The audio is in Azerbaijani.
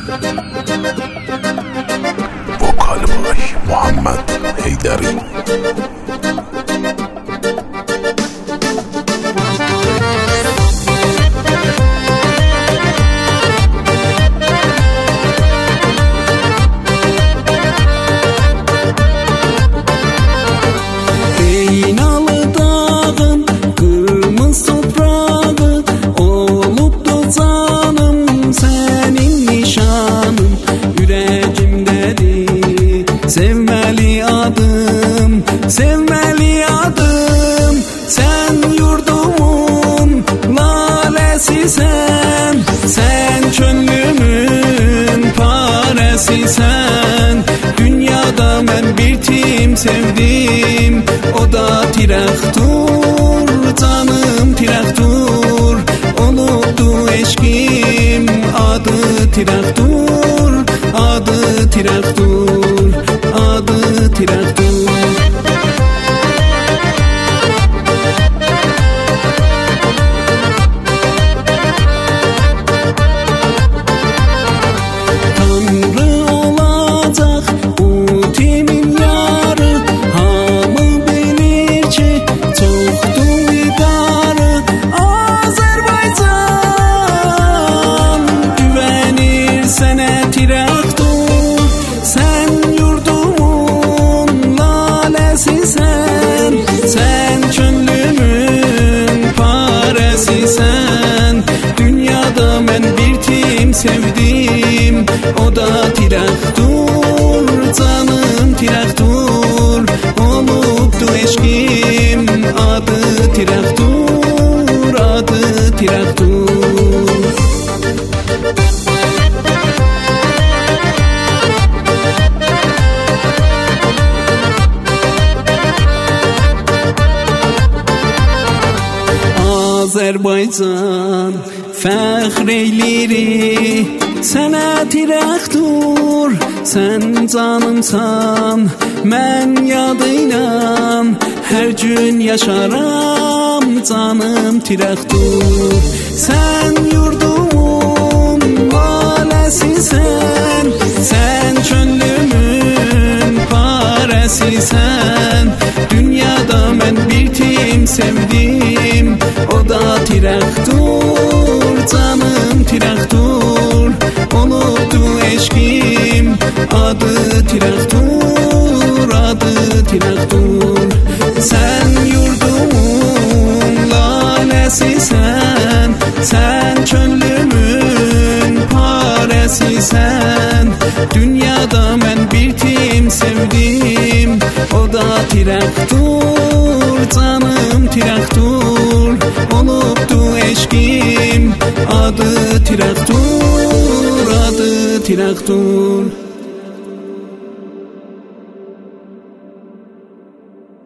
Vokal baş Muhammed Heydari. Sevmeli adım, sevmeli adım. Sen yurdumun lalesi sen. Sen çönlümün paresi sen. Dünyada ben bir tim sevdim, o da tiraktur. Canım tiraktur, olupdu eşkim. Adı tiraktur, adı tiraktur, adı tiraktur. Tanrı olacak bu timin yarı, hamı bilir ki çoktu idarı. Azerbaycan güvenir sene tiraktur. Sen yurdumun lalesi sen. Sen çönlümün paresi sen. Dünyada ben bir tim sevdim, o da tiraktur. Canım tiraktur, olupdu eşkim. Adı tiraktur, adı tiraktur. Azerbaycan fəxr eyleri sənə tiraktur. Sən canımsan, mən yadıyla hər gün yaşaram. Canım tiraktur. Sən yurdumun lalesi sen. Sən çönlümün paresi sen. Dünyada mən bir tim sevdim, o da tiraktur. Canım tiraktur, olupdu eşkim. Adı tiraktur, adı tiraktur. Sen yurdumun lalesi sen. Sen çönlümün paresi sen. Dünyada ben bir tim sevdim, o da tiraktur. Canım tiraktur, olupdu eşkim. Adı tiraktur, adı tiraktur.